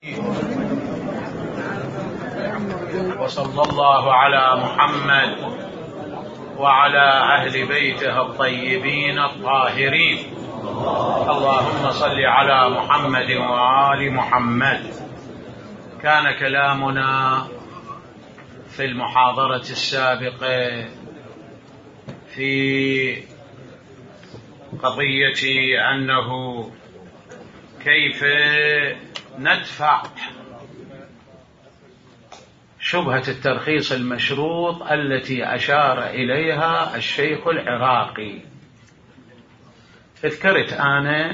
وصلى الله على محمد وعلى أهل بيته الطيبين الطاهرين. اللهم صل على محمد وآل محمد. كان كلامنا في المحاضرة السابقة في قضية أنه كيف ندفع شبهة الترخيص المشروط التي أشار إليها الشيخ العراقي. ذكرت أنا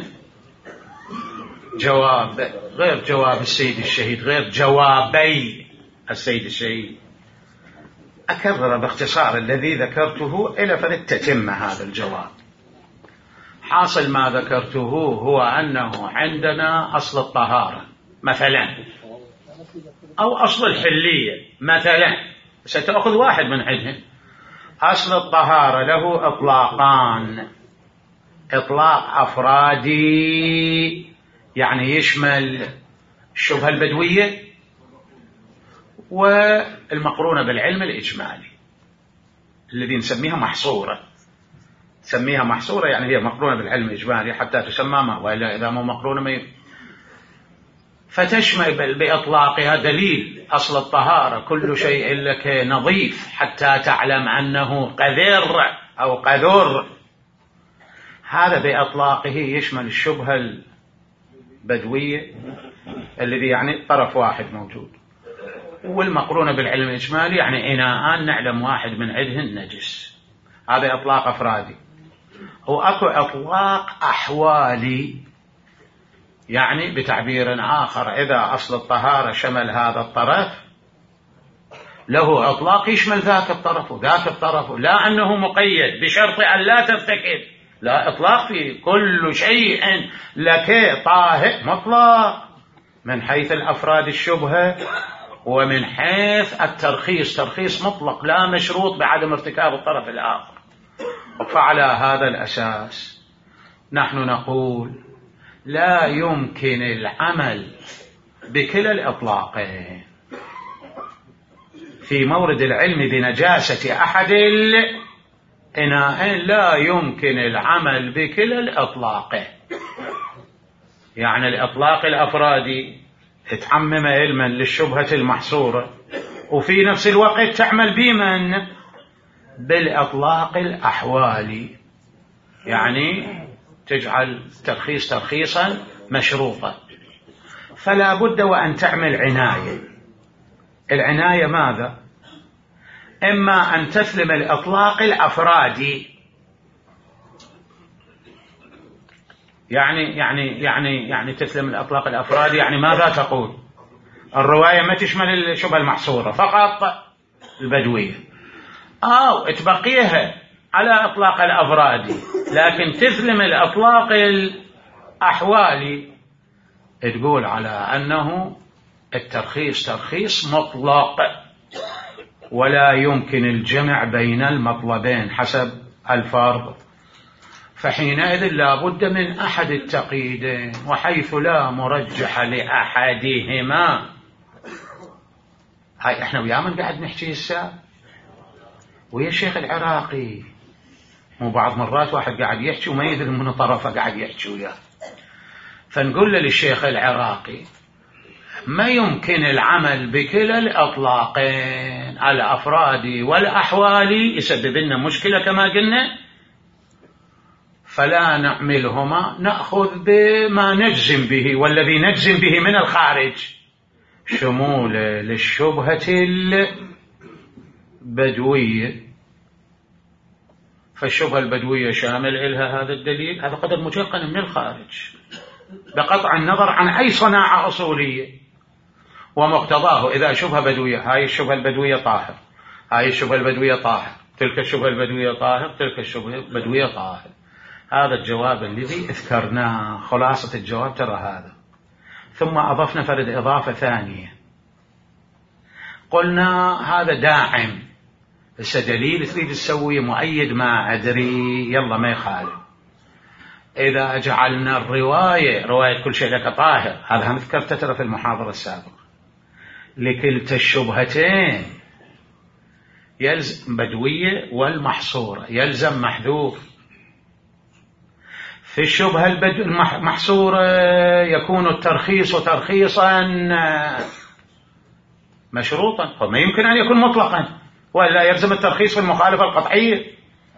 جواب غير جواب السيد الشهيد، غير جوابي السيد الشهيد. أكرر باختصار الذي ذكرته إلى فرد تتم هذا الجواب. حاصل ما ذكرته هو أنه عندنا أصل الطهارة مثلا، أو أصل الحلية مثلا، ستأخذ واحد من عندهم. أصل الطهارة له إطلاقان: إطلاق أفرادي يعني يشمل الشبهة البدوية، والمقرونة بالعلم الإجمالي الذي نسميها محصورة. نسميها محصورة يعني هي مقرونة بالعلم الإجمالي حتى تسمى ما، وإلا إذا مو مقرونة ما فتشمل بإطلاقها دليل أصل الطهارة كل شيء لك نظيف حتى تعلم أنه قذر أو قذر. هذا بإطلاقه يشمل الشبهة البدوية الذي يعني طرف واحد موجود، والمقرونة بالعلم الإجمالي يعني إناء نعلم واحد من عندهن نجس. هذا إطلاق أفرادي. وأكو إطلاق أحوالي، يعني بتعبير آخر إذا أصل الطهارة شمل هذا الطرف له إطلاق يشمل ذاك الطرف وذاك الطرف، لا أنه مقيد بشرط أن لا ترتكب، لا، إطلاق في كل شيء لك طاهر مطلق من حيث الأفراد الشبهة، ومن حيث الترخيص ترخيص مطلق لا مشروط بعدم ارتكاب الطرف الآخر. فعلى هذا الأساس نحن نقول لا يمكن العمل بكلا الإطلاقين. في مورد العلم بنجاسة أحد الإناءين لا يمكن العمل بكلا الإطلاقين. يعني الإطلاق الأفرادي تعمم علما للشبهة المحصورة، وفي نفس الوقت تعمل بمن بالإطلاق الأحوالي، يعني تجعل ترخيص ترخيصا مشروطا. فلا بد وأن تعمل عناية. العناية ماذا؟ إما أن تسلم الإطلاق الأفرادي، يعني تسلم الإطلاق الأفرادي، يعني ماذا تقول؟ الرواية ما تشمل الشبهة المحصورة فقط البدوية، أو تبقيها على إطلاق الأفرادي لكن تسلم الإطلاق الأحوالي، تقول على أنه الترخيص ترخيص مطلق ولا يمكن الجمع بين المطلبين حسب الفرض. فحينئذ لا بد من أحد التقييدين، وحيث لا مرجح لأحدهما. هاي احنا ويا من قاعد نحكي هسه ويا الشيخ العراقي، مو بعض مرات واحد قاعد يحكي وما يدري من طرفه قاعد يحكي وياه. فنقول للشيخ العراقي ما يمكن العمل بكلا الإطلاقين الأفرادي والأحوالي، يسبب لنا مشكلة كما قلنا، فلا نعملهما، نأخذ بما نجزم به، والذي نجزم به من الخارج شمول للشبهة البدوية. فالشبهة البدوية شامل إلها هذا الدليل، هذا قدر متيقن من الخارج بقطع النظر عن أي صناعة أصولية، ومقتضاه إذا شبهة بدوية، هاي الشبهة البدوية طاهر، هاي الشبهة البدوية طاهر، تلك الشبهة البدوية طاهر، تلك الشبهة البدوية طاهر. هذا الجواب الذي اذكرناه، خلاصة الجواب ترى هذا. ثم أضفنا فرد إضافة ثانية، قلنا هذا داعم، بس دليل تريد تسوي مؤيد ما أدري، يلا ما يخالف. إذا جعلنا رواية كل شيء لك طاهر، هذا هم ذكرته ترى في المحاضرة السابقة، لكلتا الشبهتين يلزم بدوية والمحصورة يلزم محذوف. في الشبهة المحصورة يكون الترخيص ترخيصا مشروطا، فما يمكن أن يكون مطلقا ولا يلزم الترخيص في المخالفة القطعية.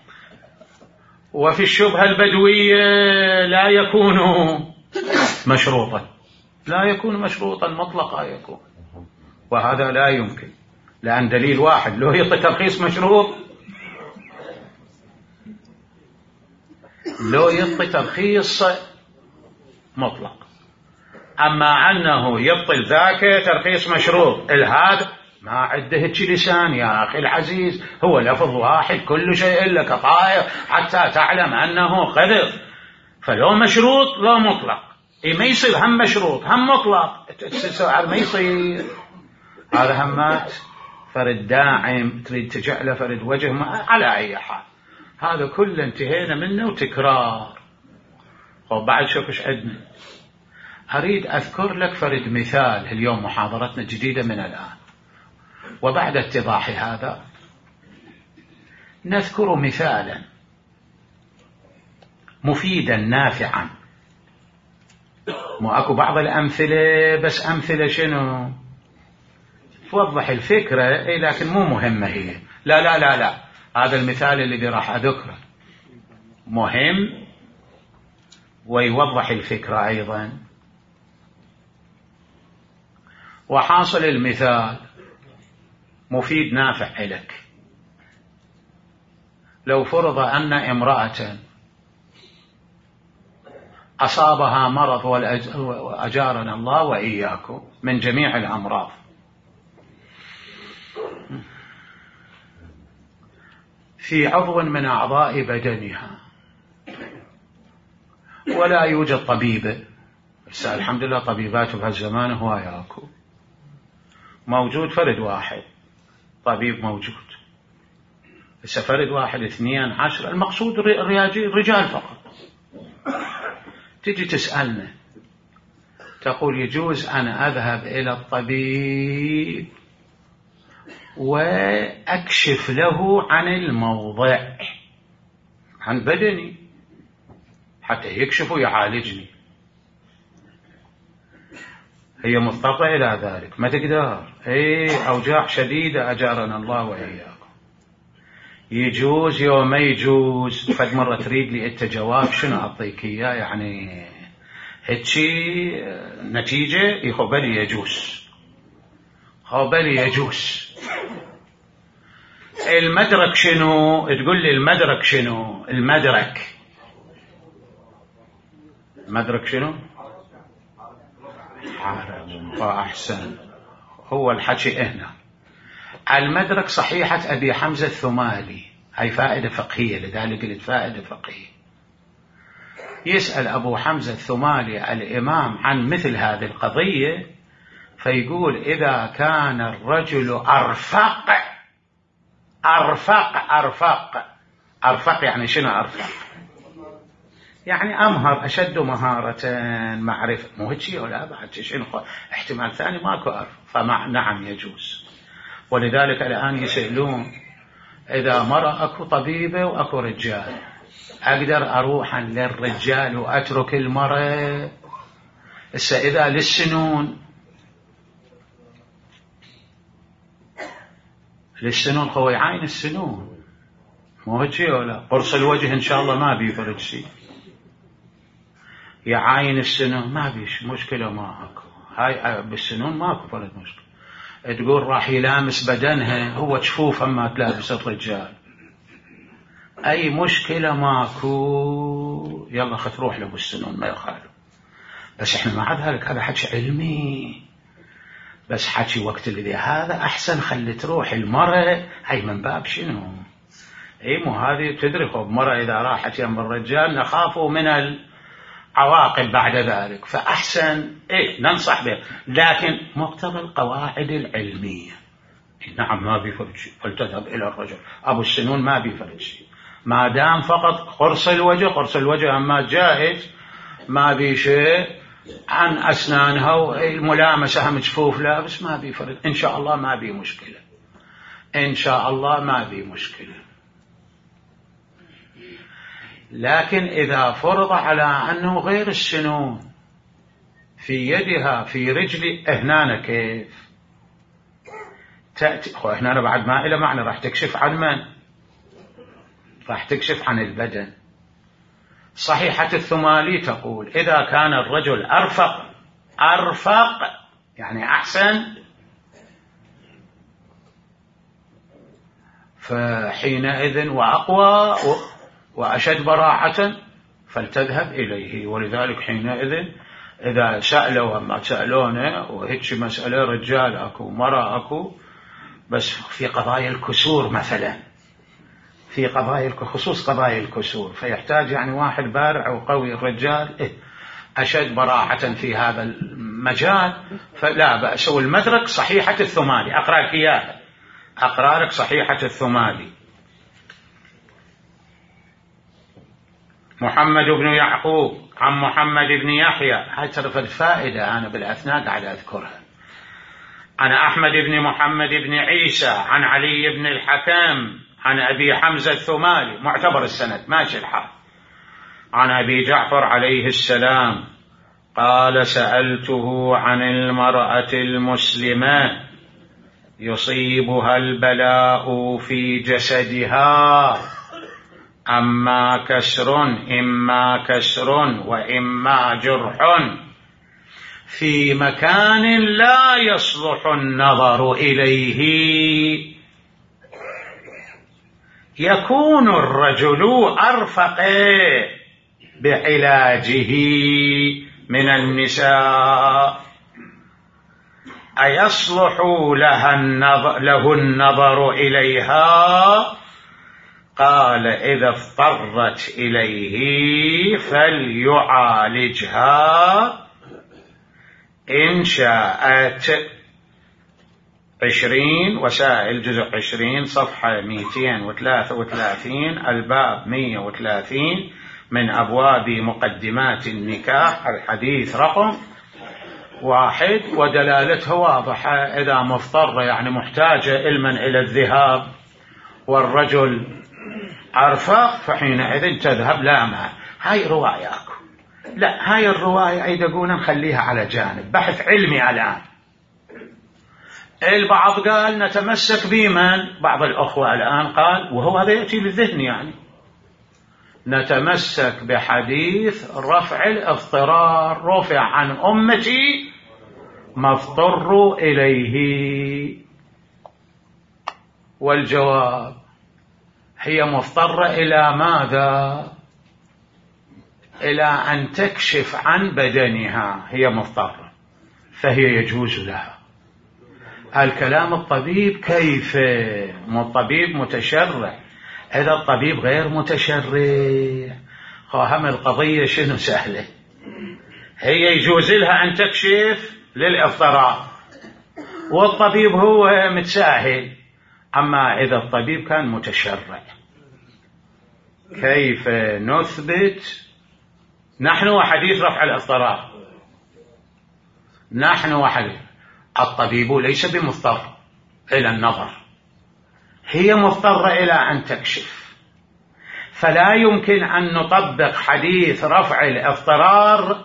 وفي الشبهة البدوية لا يكون مشروطا، لا يكون مشروطا مطلقا يكون، وهذا لا يمكن، لأن دليل واحد لو يعطي ترخيص مشروط، لو يعطي ترخيص مطلق. أما أنه يبطل ذاك ترخيص مشروط، هذا ما عنده لسان يا أخي العزيز، هو لفظ واحد كل شيء لك طائر حتى تعلم أنه قدر. فلو مشروط لو مطلق، ما يصير هم مشروط هم مطلق، ما يصير. هذا همات فرد داعم تريد تجعله فرد وجه على أي حال، هذا كله انتهينا منه وتكرار. وبعد شوف ايش عندنا. أريد أذكر لك فرد مثال اليوم، محاضرتنا جديدة من الآن، وبعد اتضاح هذا نذكر مثالا مفيدا نافعا. مو أكو بعض الأمثلة بس أمثلة شنو توضح الفكرة، لكن مو مهمة هي. لا لا لا لا، هذا المثال الذي راح أذكره مهم ويوضح الفكرة أيضا. وحاصل المثال مفيد نافع لك. لو فرض أن امرأة أصابها مرض، وأجارنا الله وإياكم من جميع الأمراض، في عضو من أعضاء بدنها، ولا يوجد طبيب. بس الحمد لله طبيبات بهالزمان هو ياكو، موجود فرد واحد طبيب موجود، بس فرد واحد 2 10، المقصود الرجال فقط. تجي تسألنا تقول يجوز أنا أذهب إلى الطبيب وأكشف له عن الموضع، عن بدني، حتى يكشف ويعالجني. هي مضطرة إلى ذلك، ما تقدر، أوجاع شديدة أجارنا الله وإياكم. يجوز يوم ما يجوز. فد مرة تريد لي أنت جواب شنو أعطيك إياه، يعني هيك نتيجة يخبلي يجوز، خبلي يجوز. المدرك شنو؟ تقول لي المدرك شنو؟ المدرك شنو؟ أحسن، هو الحكي هنا. المدرك صحيحة أبي حمزة الثمالي، هاي فائدة فقهية، لذلك قلت فائدة فقهية. يسأل أبو حمزة الثمالي الإمام عن مثل هذه القضية، فيقول إذا كان الرجل أرفق يعني شنو أرفق؟ يعني أمهر، أشد مهارة، معرفة، مو هيك ولا بعد شنو احتمال ثاني ماكو أرفق، نعم يجوز. ولذلك الآن يسألون إذا مرة أكو طبيبة وأكو رجال، أقدر أروح للرجال وأترك المرة؟ إذا للسنون هو يعاين السنون، مو هيك ولا قرص الوجه إن شاء الله ما بيفرج شيء، يعاين السنون ما بيش مشكلة، ما أكو هاي بالسنون ماكو فرد مشكلة. تقول راح يلامس بدنها، هو تشوف أما تلابس الرجال، أي مشكلة ماكو، يلا تروح له بالسنون ما يخالف. بس إحنا مع ذلك هذا حكي علمي، بس حكي وقت اللي هذا أحسن خلي تروح المرأة، هاي من باب شنو؟ مو هذه تدري خب مرأة إذا راحت يم الرجال نخاف من العواقب بعد ذلك، فأحسن ننصح به، لكن مقتضى القواعد العلمية. نعم ما بيفرد شيء، فلتذهب إلى الرجل. أبو السنون ما بيفرد شيء، ما دام فقط قرص الوجه أما جائز، ما بي شيء عن أسنانها والملامسة هم جفوف لابس، ما بي فرق إن شاء الله، ما بي مشكلة إن شاء الله، ما بي مشكلة. لكن إذا فرض على أنه غير السنون في يدها في رجل، هنا كيف تأتي؟ هنا بعد ما إلى معنى، راح تكشف عن من؟ راح تكشف عن البدن. صحيحة الثمالي تقول إذا كان الرجل أرفق يعني أحسن، فحينئذ وأقوى وأشد براعة فلتذهب إليه. ولذلك حينئذ إذا سألوا ما سألونه وهيك مسألة رجال أكو مرأة أكو، بس في قضايا الكسور مثلا، في قضايا خصوص قضايا الكسور، فيحتاج يعني واحد بارع وقوي. الرجال أشد براعة في هذا المجال، فلا بأس. والمدرك صحيحة الثمالي، أقرأ لك إياها، أقرأ لك صحيحة الثمالي. محمد بن يعقوب عن محمد بن يحيى، هاي ترى الفائدة أنا بالأثناء قاعد أذكرها. عن أحمد بن محمد بن عيسى عن علي بن الحكم عن أبي حمزة الثمالي، معتبر السند ماشي الحال، عن أبي جعفر عليه السلام قال سألته عن المرأة المسلمة يصيبها البلاء في جسدها، إما كسر وإما جرح في مكان لا يصلح النظر إليه، يكون الرجل أرفق بعلاجه من النساء، أيصلح له النظر إليها؟ قال إذا اضطرت إليه فليعالجها إن شاءت. 20 وسائل جزء 20 صفحة 233 الباب 130 من أبواب مقدمات النكاح، الحديث رقم 1. ودلالته واضحة، إذا مضطرة يعني محتاجة علما إلى الذهاب والرجل أرفق فحينئذ تذهب. لا ما هاي رواياكم، لا هاي الرواية يقولون نخليها على جانب، بحث علمي الآن. البعض قال نتمسك بمن؟ بعض الأخوة الآن قال، وهو هذا يأتي للذهن يعني، نتمسك بحديث رفع الاضطرار، رفع عن أمتي ما اضطروا إليه. والجواب هي مضطرة إلى ماذا؟ إلى أن تكشف عن بدنها، هي مضطرة فهي يجوز لها. الكلام الطبيب كيف؟ الطبيب متشرع، إذا الطبيب غير متشرع خاهم القضية شنو سهلة، هي يجوز لها أن تكشف للإضطرار والطبيب هو متساهل. أما إذا الطبيب كان متشرع كيف نثبت نحن وحديث رفع الاضطرار؟ نحن وحديث الطبيب ليس بمضطر إلى النظر، هي مضطرة إلى أن تكشف، فلا يمكن أن نطبق حديث رفع الاضطرار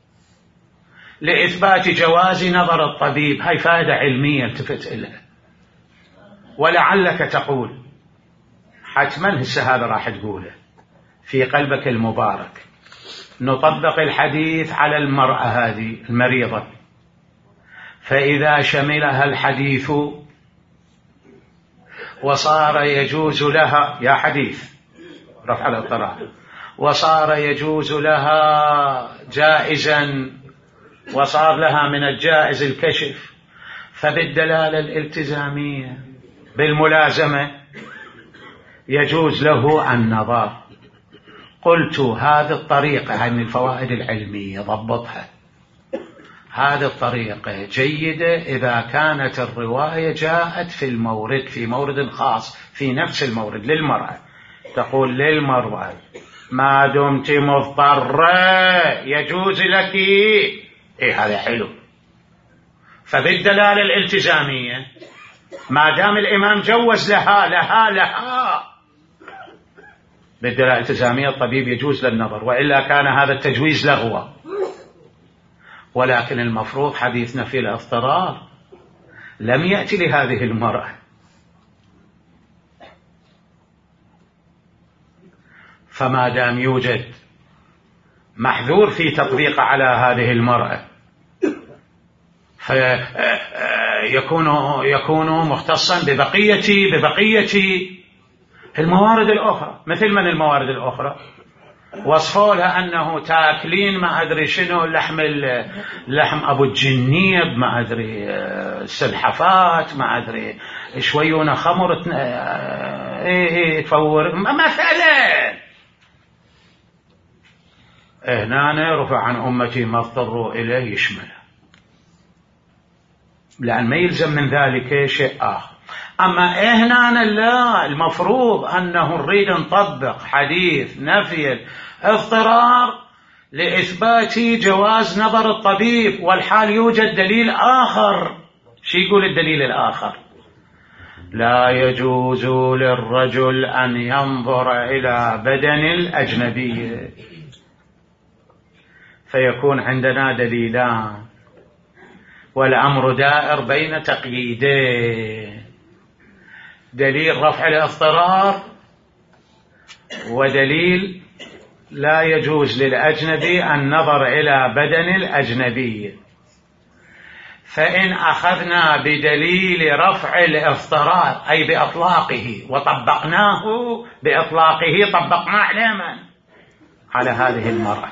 لإثبات جواز نظر الطبيب. هاي فائدة علمية التفت إليها. ولعلك تقول حتما هسه هذا راح تقوله في قلبك المبارك، نطبق الحديث على المرأة هذه المريضة، فإذا شملها الحديث وصار يجوز لها، يا حديث رفع الاضطرار، وصار يجوز لها جائزا وصار لها من الجائز الكشف، فبالدلالة الالتزامية بالملازمة يجوز له النظر. قلت هذه الطريقة، هاي من الفوائد العلمية ضبطها، هذه الطريقة جيدة إذا كانت الرواية جاءت في المورد، في مورد خاص في نفس المورد للمرأة، تقول للمرأة ما دمت مضطرة يجوز لك. هذا حلو. فبالدلالة الالتزامية ما دام الإمام جوز لها بالدلالة الالتزامية الطبيب يجوز للنظر، وإلا كان هذا التجويز لغوا. ولكن المفروض حديثنا في الاضطرار لم يأتي لهذه المرأة، فما دام يوجد محذور في تطبيقه على هذه المرأة فيكون مختصا ببقية الموارد الأخرى. مثل من الموارد الأخرى؟ وصفوا لها أنه تاكلين ما أدري شنو لحم أبو الجنيب، ما أدري سلحفات، ما أدري شويون خمر تفور مثلا. هنا رفع عن أمتي ما اضطروا إليه يشمله، لأن ما يلزم من ذلك شيء آخر. أما هنا لا، المفروض أنه نريد نطبق حديث نفي الاضطرار لإثبات جواز نظر الطبيب، والحال يوجد دليل آخر. شو يقول الدليل الآخر؟ لا يجوز للرجل أن ينظر إلى بدن الأجنبي. فيكون عندنا دليلان، والأمر دائر بين تقييدين: دليل رفع الاضطرار، ودليل لا يجوز للأجنبي النظر إلى بدن الأجنبي. فإن أخذنا بدليل رفع الاضطرار أي بإطلاقه وطبقناه بإطلاقه، طبقناه على من؟ على هذه المرأة.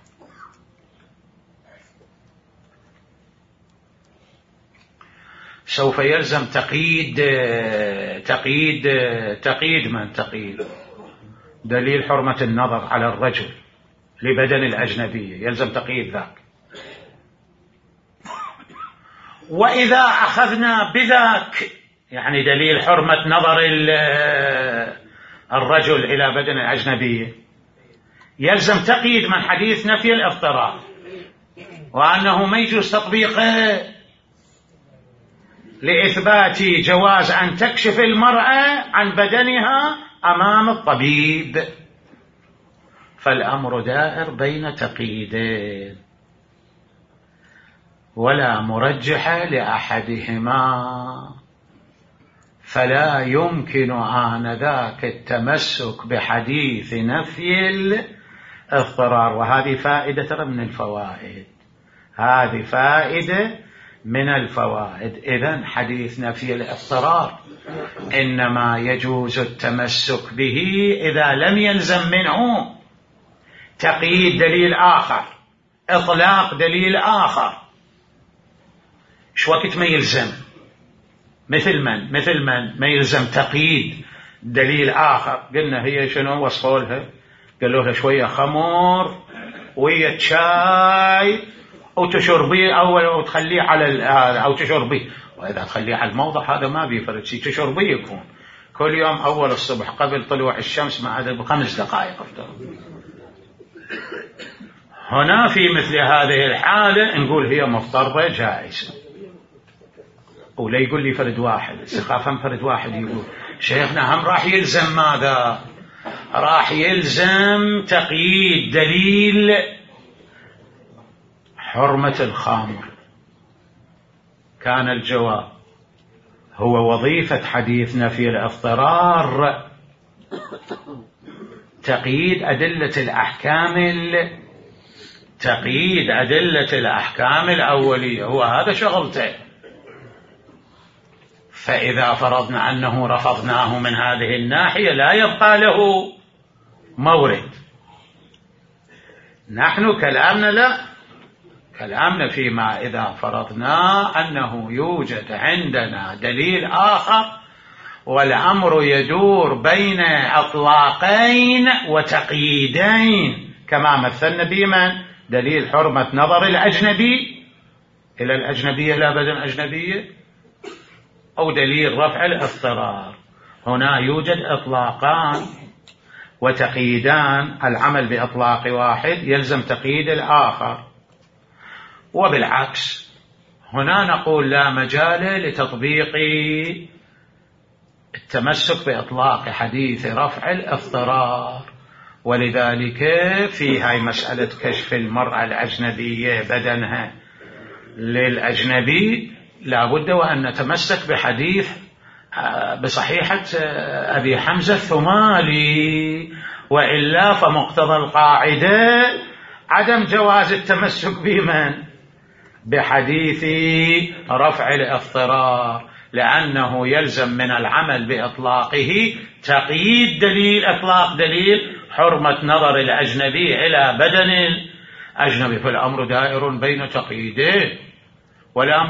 سوف يلزم تقييد من تقييد دليل حرمة النظر على الرجل لبدن الأجنبية، يلزم تقييد ذاك. وإذا أخذنا بذاك يعني دليل حرمة نظر الرجل إلى بدن الأجنبية، يلزم تقييد من حديث نفي الاضطرار، وأنه ما يجوز تطبيقه لإثبات جواز أن تكشف المرأة عن بدنها أمام الطبيب. فالأمر دائر بين تقييدين ولا مرجح لأحدهما، فلا يمكن آنذاك التمسك بحديث نفي الاضطرار. وهذه فائدة من الفوائد، هذه فائدة من الفوائد. إذن حديث نفي الاضطرار إنما يجوز التمسك به إذا لم يلزم منه تقييد دليل آخر، إطلاق دليل آخر. شو وقت ما يلزم؟ مثل من ما يلزم تقييد دليل آخر. قلنا هي شنو وصفوا لها؟ قالوا لها شوية خمر ويا شاي وتشربيه أو تخليه على أو تشربيه، وإذا تخليه على الموضع هذا ما بيفرق شيء، تشربيه يكون كل يوم أول الصبح قبل طلوع الشمس ما عدا ب5 دقائق افترض. هنا في مثل هذه الحالة نقول هي مضطرة جائزة. ولا يقول لي فرد واحد، سخافا فرد واحد يقول شيخنا هم راح يلزم ماذا؟ راح يلزم تقييد دليل حرمة الخمر. كان الجواب هو وظيفة حديث نفي الاضطرار تقييد أدلة الأحكام الأولية، هو هذا شغلته. فإذا فرضنا أنه رفضناه من هذه الناحية لا يبقى له مورد. نحن كلامنا فيما إذا فرضنا أنه يوجد عندنا دليل آخر والأمر يدور بين إطلاقين وتقييدين، كما مثلنا بمن دليل حرمة نظر الأجنبي إلى الأجنبية لا بدن أجنبية، أو دليل رفع الاضطرار. هنا يوجد إطلاقان، وتقييدان، العمل بإطلاق واحد يلزم تقييد الآخر، وبالعكس هنا نقول لا مجال لتطبيق التمسك بإطلاق حديث رفع الاضطرار. ولذلك في هاي مسألة كشف المرأة الأجنبية بدنها للأجنبي لا بد وأن نتمسك بحديث بصحيحة أبي حمزة الثمالي، وإلا فمقتضى القاعدة عدم جواز التمسك بحديث رفع الاضطرار، لأنه يلزم من العمل بإطلاقه تقييد دليل إطلاق دليل حرمة نظر الأجنبي إلى بدن الأجنبي، فالأمر دائر بين تقييدين ولا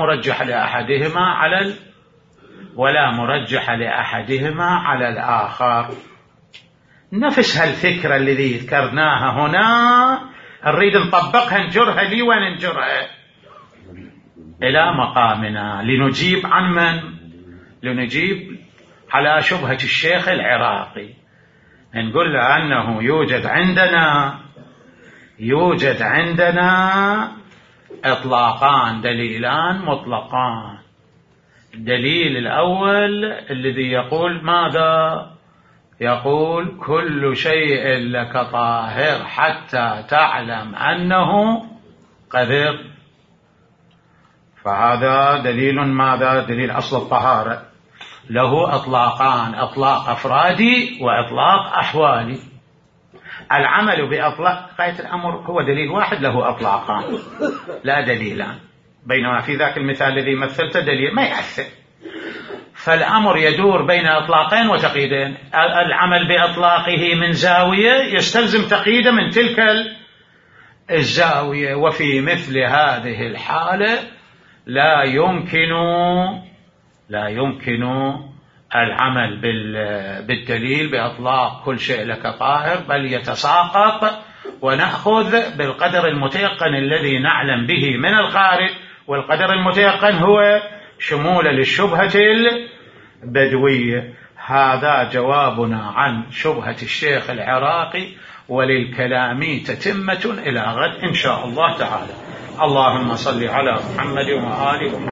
مرجح لأحدهما على الآخر. نفس هالفكرة الذي ذكرناها هنا نريد نطبقها، نجرها لي وننجرها إلى مقامنا لنجيب عن من؟ لنجيب على شبهة الشيخ العراقي. نقول له أنه يوجد عندنا إطلاقان، دليلان مطلقان. الدليل الأول الذي يقول ماذا؟ يقول كل شيء لك طاهر حتى تعلم أنه قذر، فهذا دليل ماذا؟ دليل أصل الطهارة، له أطلاقان، أطلاق أفرادي وأطلاق أحوالي. العمل بأطلاق غاية الأمر هو دليل واحد له أطلاقان لا دليلان، بينما في ذاك المثال الذي مثلته دليل ما يأثر، فالأمر يدور بين أطلاقين وتقييدين. العمل بأطلاقه من زاوية يستلزم تقييده من تلك الزاوية، وفي مثل هذه الحالة لا يمكن العمل بالدليل بأطلاق كل شيء لك طاهر، بل يتساقط ونأخذ بالقدر المتيقن الذي نعلم به من الخارج، والقدر المتيقن هو شمول للشبهة البدوية. هذا جوابنا عن شبهة الشيخ العراقي، وللكلام تتمة إلى غد إن شاء الله تعالى. اللهم صل على محمد وآل محمد.